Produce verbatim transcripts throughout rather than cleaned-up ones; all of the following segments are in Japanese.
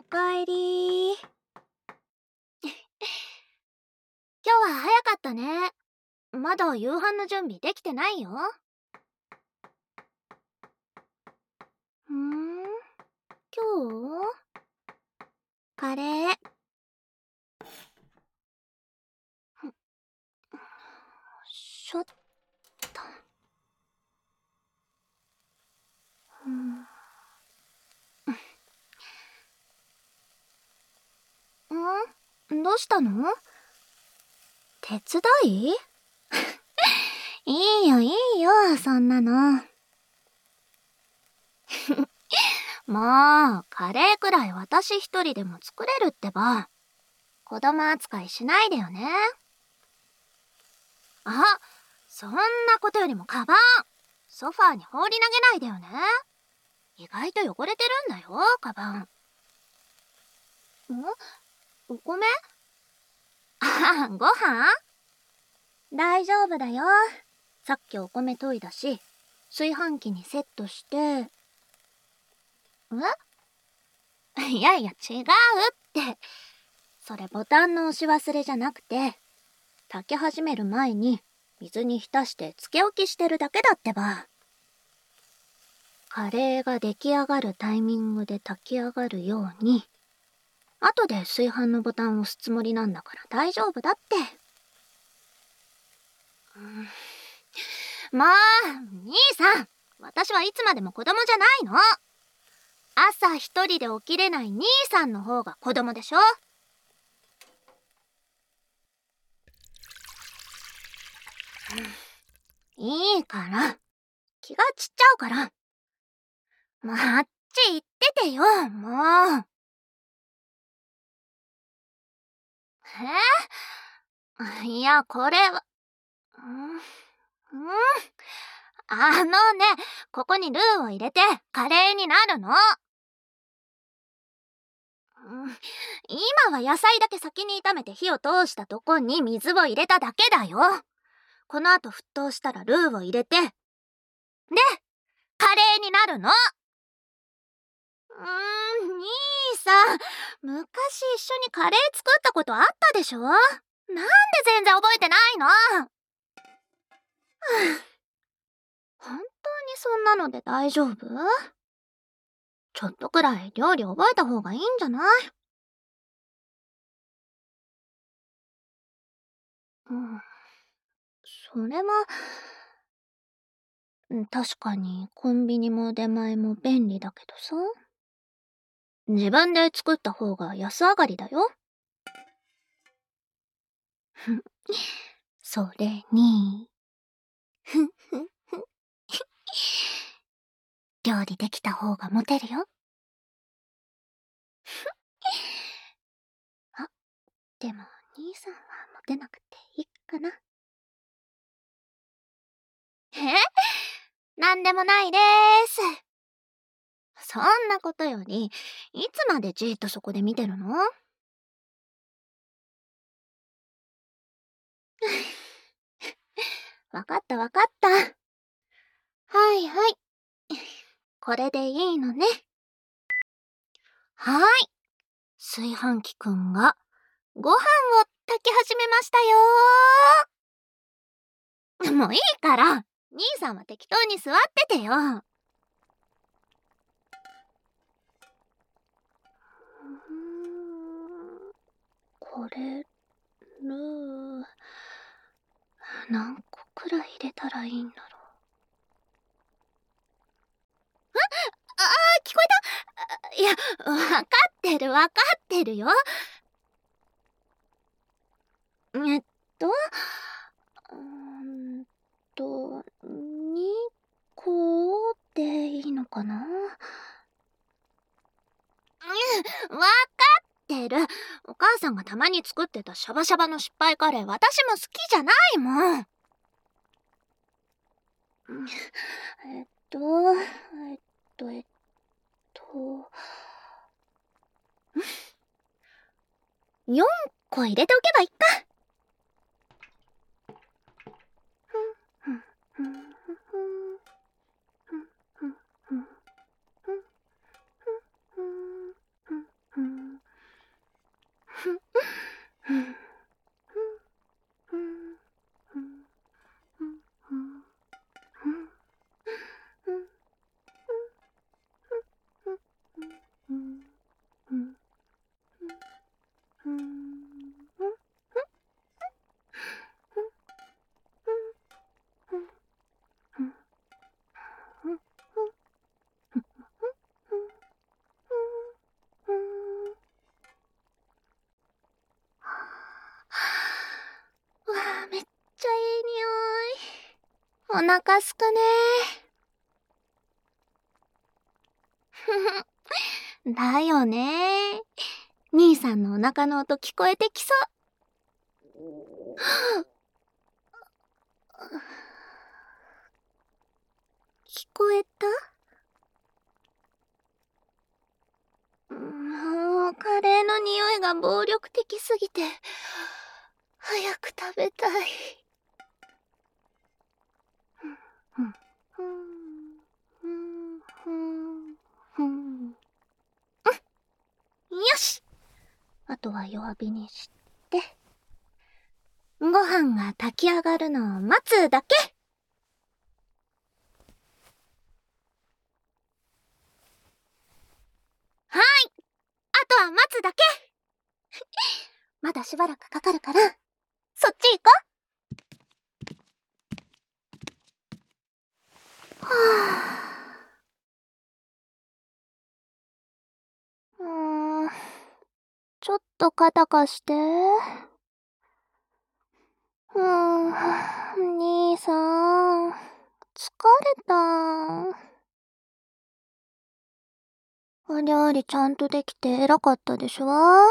かえり。今日は早かったね。まだ夕飯の準備できてないよ。んー今日カレー。しょっと。うん、どうしたの？手伝い？いいよいいよ、そんなの。もう、カレーくらい私一人でも作れるってば。子供扱いしないでよね。あ、そんなことよりもカバン、ソファーに放り投げないでよね。意外と汚れてるんだよ、カバン。ん？お米？あ、ご飯？大丈夫だよ。さっきお米研いだし、炊飯器にセットして。え？いやいや、違うって。それボタンの押し忘れじゃなくて、炊き始める前に水に浸してつけ置きしてるだけだってば。カレーが出来上がるタイミングで炊き上がるように、後で炊飯のボタンを押すつもりなんだから大丈夫だって。うん、まあ、兄さん、私はいつまでも子供じゃないの。朝一人で起きれない兄さんの方が子供でしょ。いいから、気が散っちゃうから。もうあっち行っててよ、もう。え？いや、これは、うん、うん。あのね、ここにルーを入れてカレーになるの。うん、今は野菜だけ先に炒めて火を通したとこに水を入れただけだよ。この後沸騰したらルーを入れて、で、カレーになるの。うーん、兄さん、昔一緒にカレー作ったことあったでしょ？なんで全然覚えてないの？本当にそんなので大丈夫？ちょっとくらい料理覚えた方がいいんじゃない？うん、それは、うん、確かにコンビニも出前も便利だけどさ。自分で作った方が安上がりだよ。それに、ふふふ。料理できた方がモテるよ。あ、でも兄さんはモテなくていいかな。え？なんでもないでーす。そんなことより、いつまでじーっとそこで見てるの？わかったわかった。はいはい。これでいいのね。はーい。炊飯器くんがご飯を炊き始めましたよー。もういいから、兄さんは適当に座っててよ。これ、ルー、何個くらい入れたらいいんだろう。ああ、聞こえた？いや、わかってるわかってるよ。えっと、うーんと、にこでいいのかな？うん、わかってる。お母さんがたまに作ってたシャバシャバの失敗カレー、私も好きじゃないもん。えっと、えっと、えっと、よんこ入れておけばいいか。 お腹すくねー。だよねー。兄さんのお腹の音聞こえてきそう。聞こえた？もう、カレーの匂いが暴力的すぎて、早く食べたい。ふんふんふんふんふん。よし！あとは弱火にして、ご飯が炊き上がるのを待つだけ！はーい！あとは待つだけ！まだしばらくかかるから、そっち行こう。はぁ。うーん。ちょっと肩貸して。うーん。兄さん、疲れた。お料理ちゃんとできて偉かったでしょ？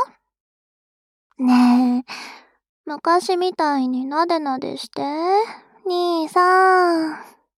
ねえ、昔みたいになでなでして、兄さん。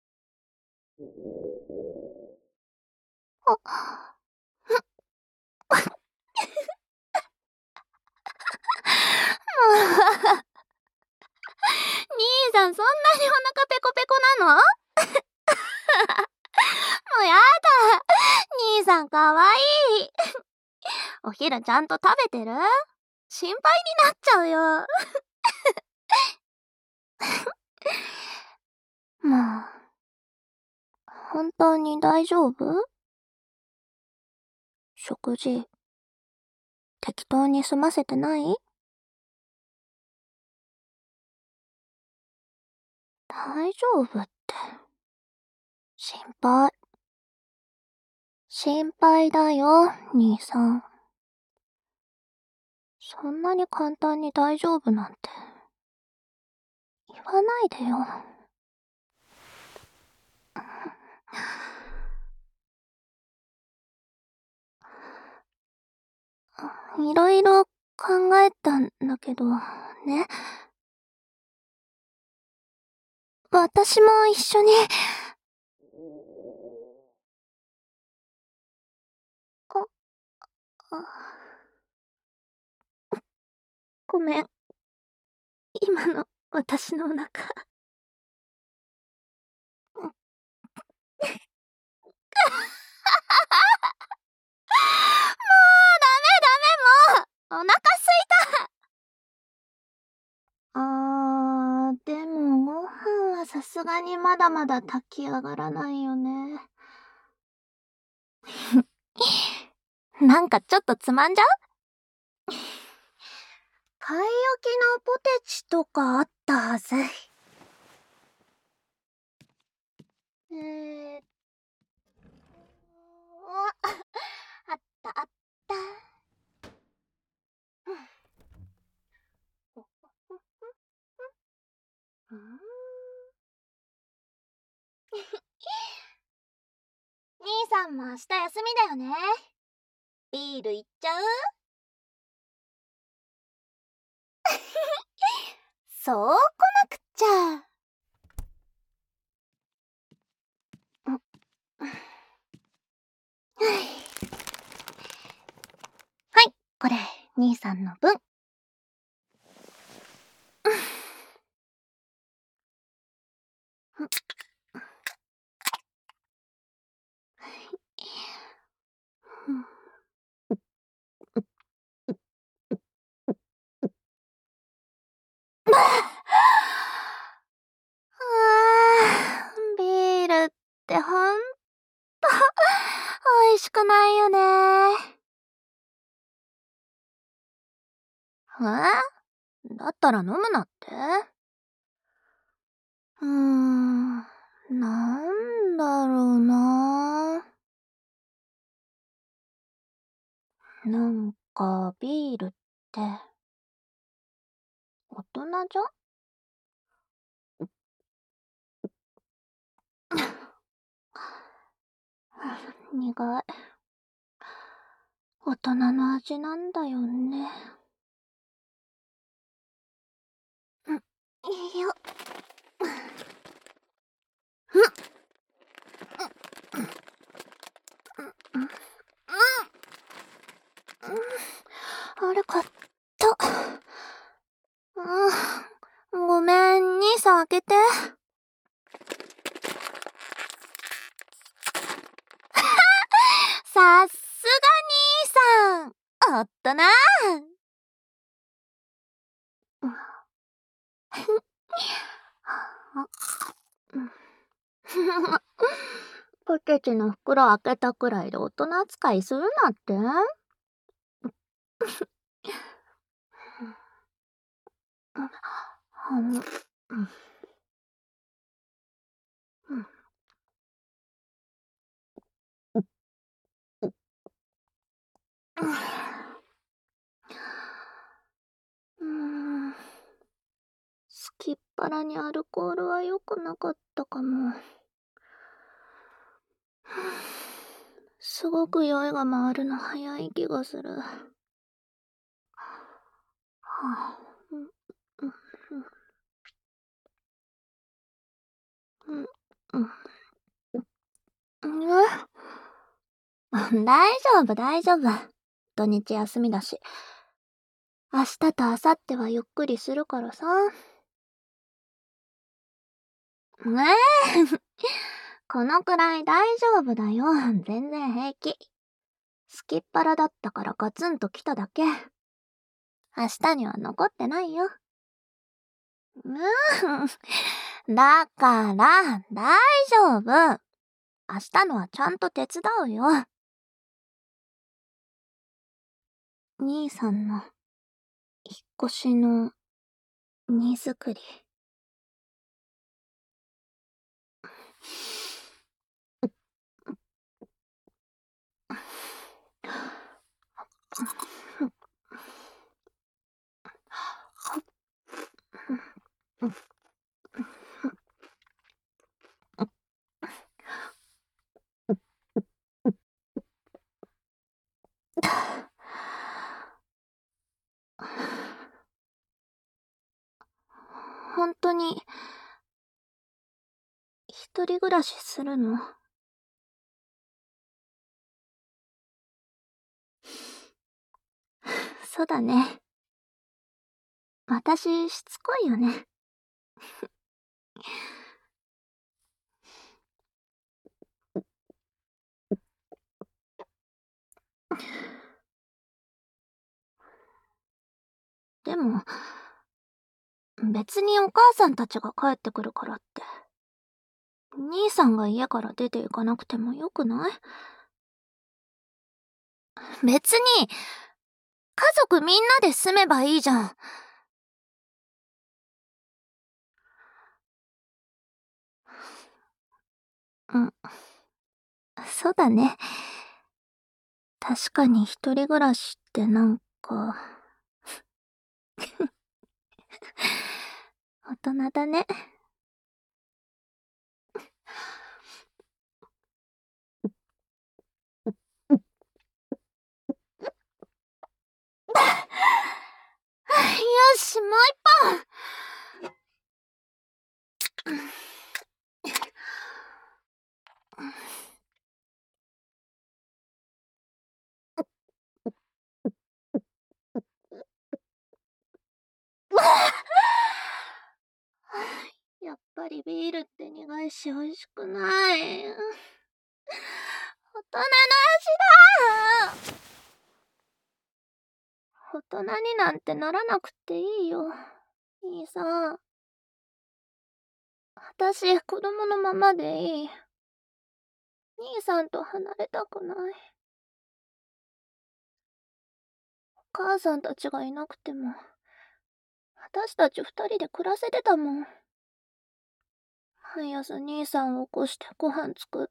あ、兄さん、そんなにお腹ペコペコなの？もうやだ。兄さんかわいい。お昼ちゃんと食べてる？心配になっちゃうよ。もう、本当に大丈夫？食事、適当に済ませてない？大丈夫って。心配。心配だよ、兄さん。そんなに簡単に大丈夫なんて、言わないでよ。いろいろ考えたんだけど、ね。私も一緒に。あ、あ、ごめん。今の私のお腹。もうダメダメもうお腹すいた。あー、でもご飯はさすがにまだまだ炊き上がらないよね。なんかちょっとつまんじゃう？買い置きのポテチとかあったはず。えーっと、あったあった。うん。兄さんも明日休みだよね。ビールいっちゃう？そう来なくっちゃ。はい、これ、兄さんの分。あー、ビールってほんと、美味しくないよね。え？だったら飲むなって？うーん、なんだろうな。なんか、ビールって、大人じゃん？ 苦い。大人の味なんだよね。うん、よっ。うん、うん、うん、あれかった。うん、ごめん、兄さん開けて。さすが兄さん。おっとな。ポテチの袋開けたくらいで大人扱いするなって？うーん。すきっ腹にアルコールは良くなかったかも。すごく酔いが回るの早い気がする。はあ、うんうんうんうんうん、大丈夫大丈夫。土日休みだし。明日と明後日はゆっくりするからさ。ねえこのくらい大丈夫だよ。全然平気。すきっ腹だったからガツンと来ただけ。明日には残ってないよ。うーん。だから、大丈夫。明日のはちゃんと手伝うよ。兄さんの、引っ越しの、荷造り。本当に、一人暮らしするの？そうだね。私、しつこいよね。でも、別にお母さんたちが帰ってくるからって、兄さんが家から出て行かなくてもよくない？別に、家族みんなで住めばいいじゃん。うん。そうだね。確かに一人暮らしってなんか大人だね。よし、もう一本。やっぱりビールって苦いし美味しくない。大人の味だ。大人になんてならなくていいよ。いいさ。私、子供のままでいい。兄さんと離れたくない。お母さんたちがいなくても、私たち二人で暮らせてたもん。毎朝兄さんを起こしてご飯作って、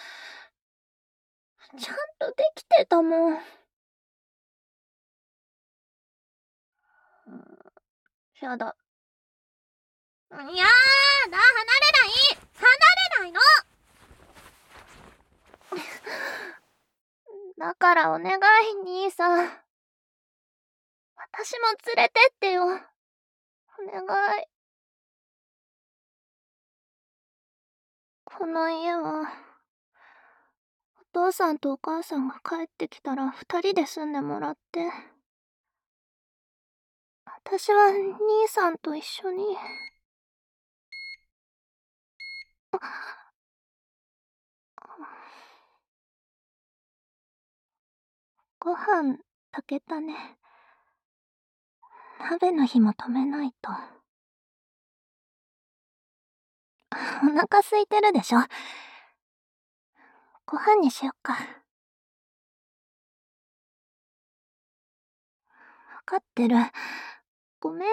ちゃんとできてたもん。うん、やだ。やだ、離れない離れないのだからお願い、兄さん。私も連れてってよ。お願い。この家は、お父さんとお母さんが帰ってきたら二人で住んでもらって。私は兄さんと一緒に。ご飯炊けたね。鍋の火も止めないと。お腹空いてるでしょ。ご飯にしよっか。わかってる。ごめんって。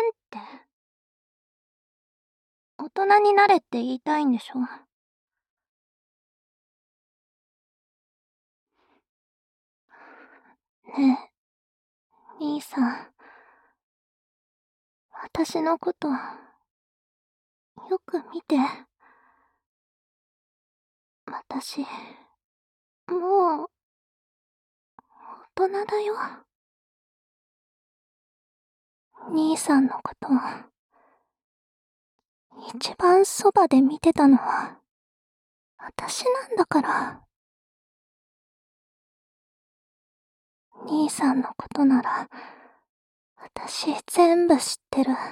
大人になれって言いたいんでしょ。ねえ、兄さん。私のこと、よく見て。私、もう、大人だよ。兄さんのこと、一番そばで見てたのは、私なんだから。兄さんのことなら、私全部知ってる。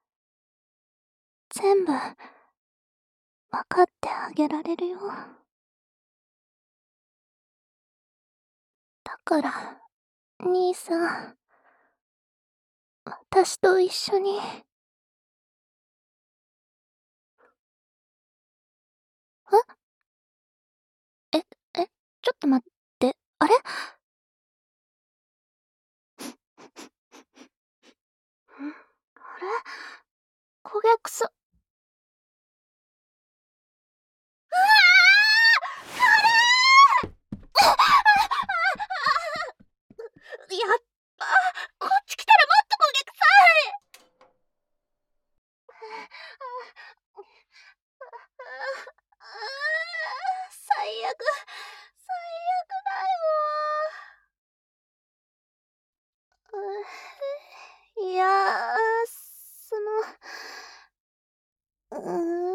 全部、わかってあげられるよ。だから、兄さん、私と一緒に。ええ、え、ちょっと待って、あれあれ焦げ臭。うわーカレーやっば、こっち来たらもっと焦げ臭い。最悪、最悪だよ。いや、その、うーん。